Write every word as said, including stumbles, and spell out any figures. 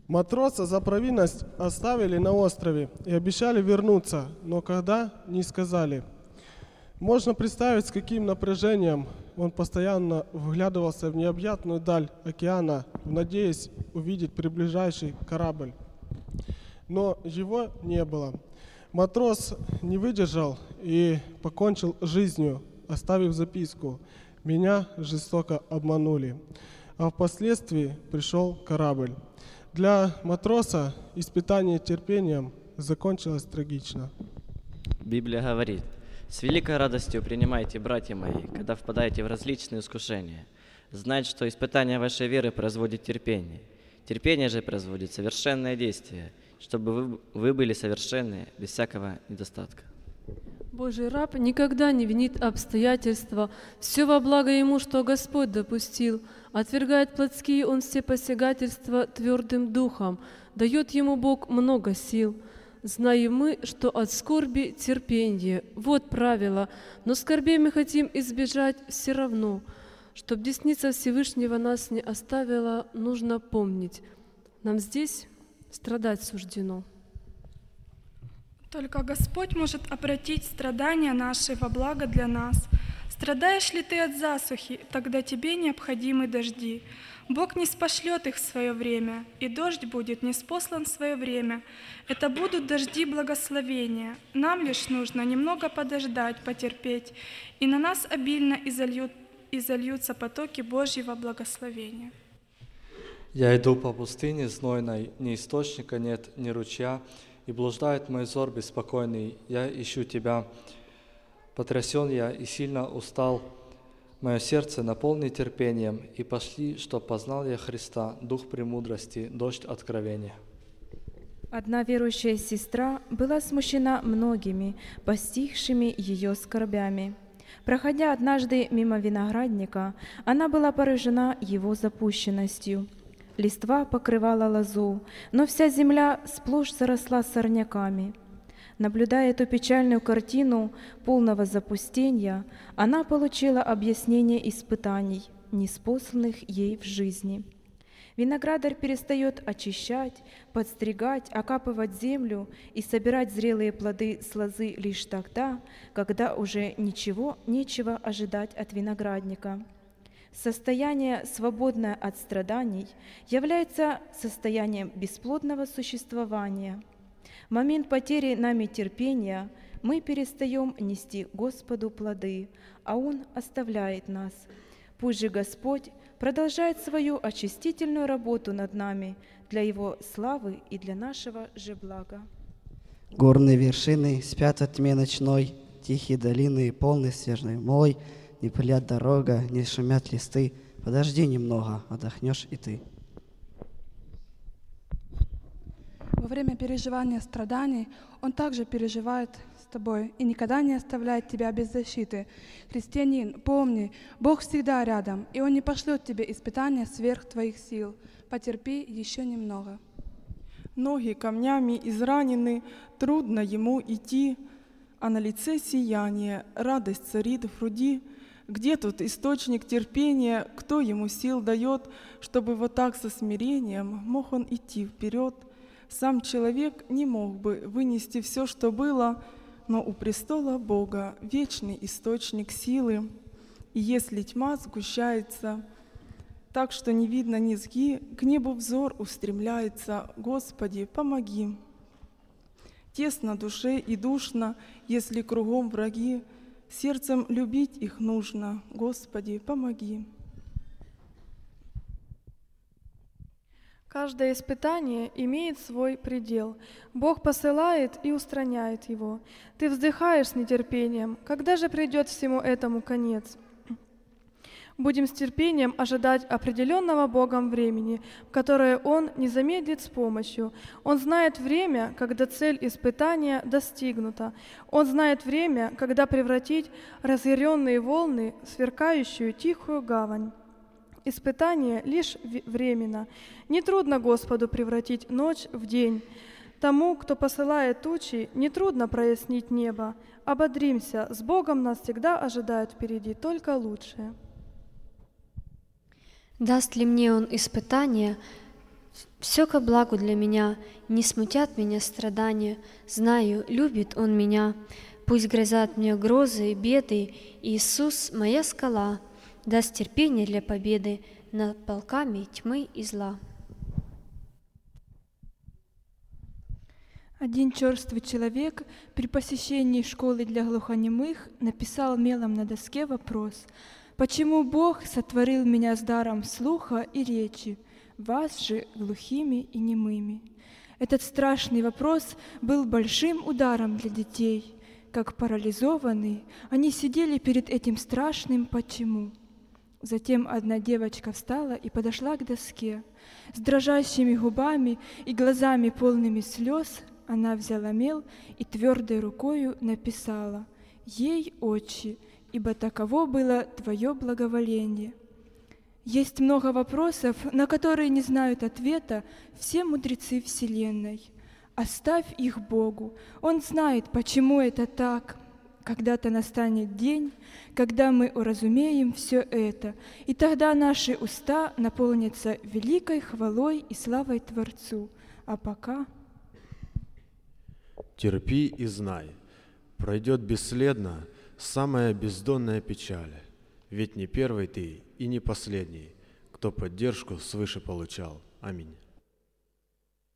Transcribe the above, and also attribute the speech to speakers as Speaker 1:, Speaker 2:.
Speaker 1: Матроса за провинность оставили на острове и обещали вернуться, но когда — не сказали. Можно представить, с каким напряжением он постоянно вглядывался в необъятную даль океана, надеясь увидеть приближающий корабль. Но его не было. Матрос не выдержал и покончил жизнью, оставив записку: «Меня жестоко обманули». А впоследствии пришел корабль. Для матроса испытание терпением закончилось трагично.
Speaker 2: Библия говорит: «С великой радостью принимайте, братья мои, когда впадаете в различные искушения. Знайте, что испытание вашей веры производит терпение. Терпение же производит совершенное действие, чтобы вы, вы были совершенны, без всякого недостатка».
Speaker 3: Божий раб никогда не винит обстоятельства, все во благо ему, что Господь допустил. Отвергает плотские он все посягательства твердым духом, дает ему Бог много сил. Знаем мы, что от скорби терпенье, вот правило, но скорбей мы хотим избежать все равно. Чтоб десница Всевышнего нас не оставила, нужно помнить, нам здесь страдать суждено.
Speaker 4: Только Господь может обратить страдания наши во благо для нас. Страдаешь ли ты от засухи, тогда тебе необходимы дожди. Бог не спошлет их в свое время, и дождь будет ниспослан в свое время. Это будут дожди благословения. Нам лишь нужно немного подождать, потерпеть, и на нас обильно изольют, изольются потоки Божьего благословения.
Speaker 5: Я иду по пустыне знойной, ни источника нет, ни ручья, и блуждает мой взор беспокойный. Я ищу Тебя. Потрясен я и сильно устал. Мое сердце наполни терпением, и пошли, чтоб познал я Христа, дух премудрости, дождь откровения.
Speaker 6: Одна верующая сестра была смущена многими, постигшими ее скорбями. Проходя однажды мимо виноградника, она была поражена его запущенностью. Листва покрывала лозу, но вся земля сплошь заросла сорняками. Наблюдая эту печальную картину полного запустения, она получила объяснение испытаний, ниспосланных ей в жизни. Виноградарь перестает очищать, подстригать, окапывать землю и собирать зрелые плоды с лозы лишь тогда, когда уже ничего нечего ожидать от виноградника. Состояние, свободное от страданий, является состоянием бесплодного существования. В момент потери нами терпения мы перестаем нести Господу плоды, а Он оставляет нас. Пусть же Господь продолжает свою очистительную работу над нами для Его славы и для нашего же блага.
Speaker 7: Горные вершины спят от тьме ночной, тихие долины полны снежной мглой. Не пылят дорога, не шумят листы. Подожди немного, отдохнешь и ты.
Speaker 8: Во время переживания страданий Он также переживает с тобой и никогда не оставляет тебя без защиты. Христианин, помни, Бог всегда рядом, и Он не пошлет тебе испытания сверх твоих сил. Потерпи еще немного.
Speaker 9: Ноги камнями изранены, трудно ему идти, а на лице сияние, радость царит в груди. Где тут источник терпения, кто ему сил дает, чтобы вот так со смирением мог он идти вперед? Сам человек не мог бы вынести все, что было, но у престола Бога вечный источник силы. И если тьма сгущается так, что не видно низги, к небу взор устремляется. Господи, помоги. Тесно душе и душно, если кругом враги, сердцем любить их нужно. Господи, помоги.
Speaker 10: Каждое испытание имеет свой предел. Бог посылает и устраняет его. Ты вздыхаешь с нетерпением. Когда же придет всему этому конец? Будем с терпением ожидать определенного Богом времени, в которое Он не замедлит с помощью. Он знает время, когда цель испытания достигнута. Он знает время, когда превратить разъяренные волны в сверкающую тихую гавань. Испытание лишь временно. Нетрудно Господу превратить ночь в день. Тому, кто посылает тучи, нетрудно прояснить небо. Ободримся, с Богом нас всегда ожидает впереди только лучшее.
Speaker 11: Даст ли мне Он испытание, Все ко благу для меня, не смутят меня страдания. Знаю, любит Он меня. Пусть грозят мне грозы и беды, Иисус — моя скала, даст терпение для победы над полками тьмы и зла.
Speaker 12: Один черствый человек при посещении школы для глухонемых написал мелом на доске вопрос: «Почему Бог сотворил меня с даром слуха и речи, вас же глухими и немыми?» Этот страшный вопрос был большим ударом для детей. Как парализованные, они сидели перед этим страшным «почему?». Затем одна девочка встала и подошла к доске. С дрожащими губами и глазами полными слез она взяла мел и твердой рукою написала: «Ей, Отче, ибо таково было Твое благоволение». Есть много вопросов, на которые не знают ответа все мудрецы Вселенной. Оставь их Богу, Он знает, почему это так. Когда-то настанет день, когда мы уразумеем все это, и тогда наши уста наполнятся великой хвалой и славой Творцу. А пока...
Speaker 13: Терпи и знай, пройдет бесследно самая бездонная печаль, ведь не первый ты и не последний, кто поддержку свыше получал. Аминь.